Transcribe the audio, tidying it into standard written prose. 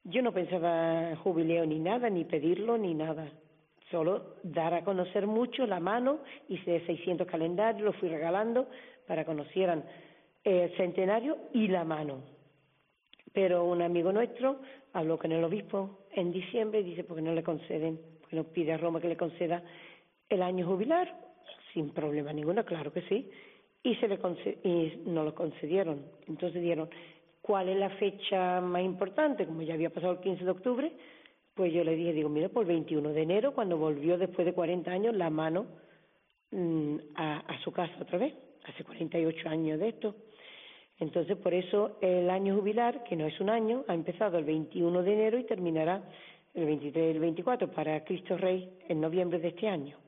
Yo no pensaba jubileo ni nada, ni pedirlo, ni nada. Solo dar a conocer mucho la mano, hice 600 calendarios, los fui regalando para que conocieran el centenario y la mano. Pero un amigo nuestro habló con el obispo en diciembre y dice, ¿por qué no le conceden? Porque nos pide a Roma que le conceda el año jubilar, sin problema ninguno, claro que sí. Y nos lo concedieron. Entonces dieron, ¿cuál es la fecha más importante? Como ya había pasado el 15 de octubre, pues yo le dije, digo, mira, por el 21 de enero, cuando volvió después de 40 años la mano a su casa otra vez, hace 48 años de esto. Entonces, por eso el año jubilar, que no es un año, ha empezado el 21 de enero y terminará el 23 y el 24 para Cristo Rey en noviembre de este año.